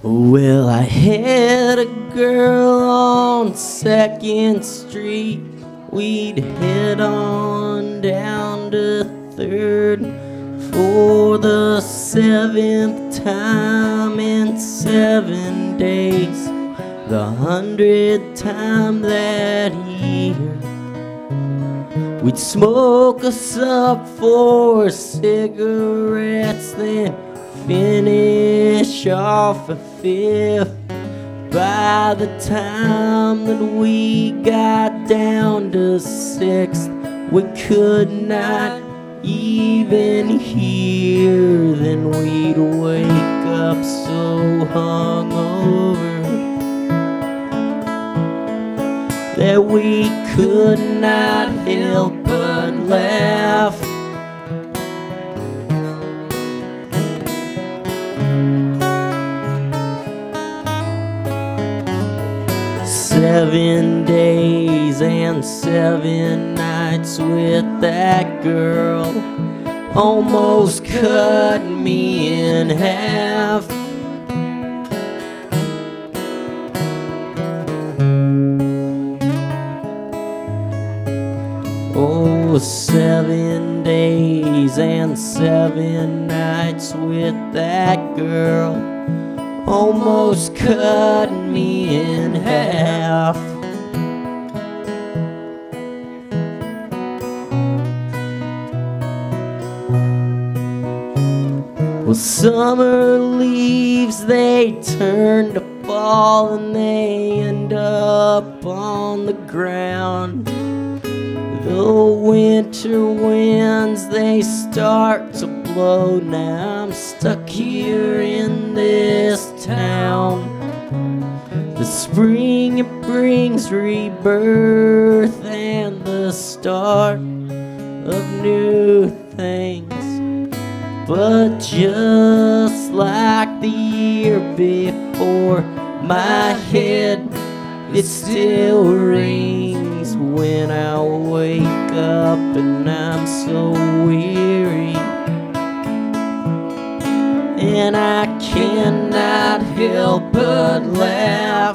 Well, I had a girl on 2nd Street. We'd head on down to 3rd for the 7th time in 7 days, the 100th time that year. We'd smoke us up 4 cigarettes, then finish off a 5th. By the time that we got down to 6th, we could not even hear. Then we'd wake up so hungover that we could not help but laugh. Seven days and 7 nights with that girl almost cut me in half. Oh, 7 days and 7 nights with that girl almost cut me in half. Well, summer leaves, they turn to fall and they end up on the ground. The winter winds, they start to blow. Now I'm stuck here in this town. The spring, it brings rebirth and the start of new things. But just like the year before, my head, it still rings when I wake up and I'm so weary, and I cannot help but laugh.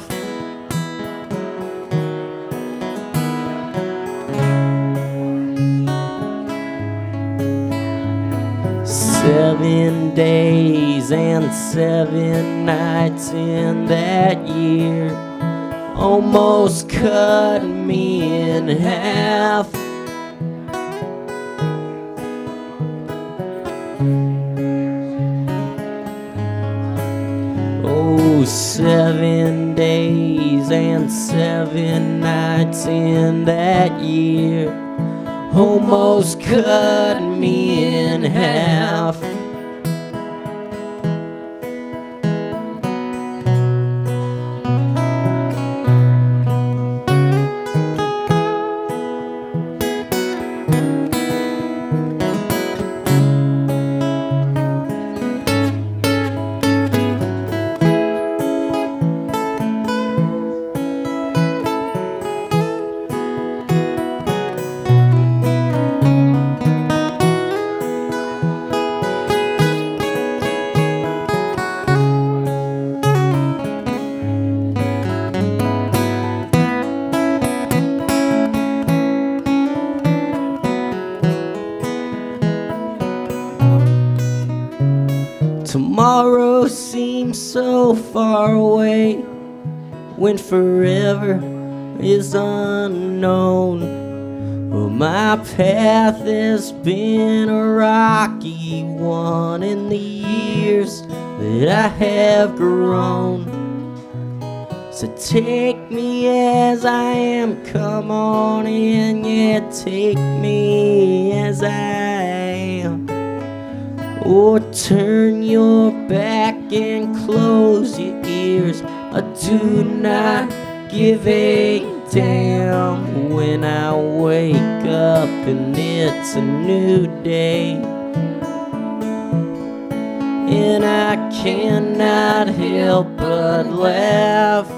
Seven days and 7 nights in that year almost cut me in half. Oh, 7 days and 7 nights in that year almost cut me in half. Tomorrow seems so far away when forever is unknown. Well, my path has been a rocky one in the years that I have grown. So take me as I am, come on in, yeah, take me as I am. Or turn your back and close your ears. I do not give a damn when I wake up and it's a new day, and I cannot help but laugh.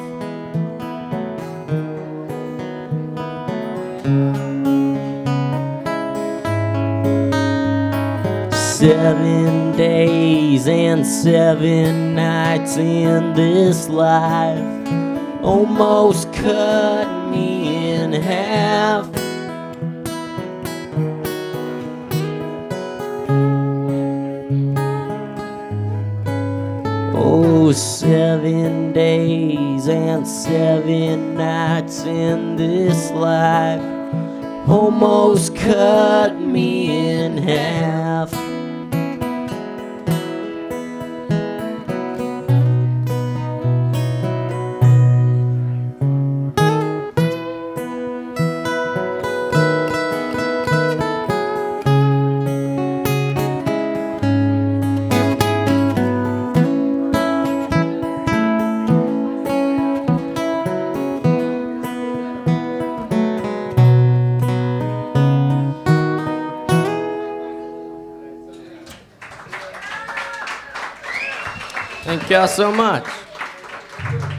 Seven days days and 7 nights in this life almost cut me in half. Oh, 7 days and 7 nights in this life almost cut me in half. Thank y'all so much.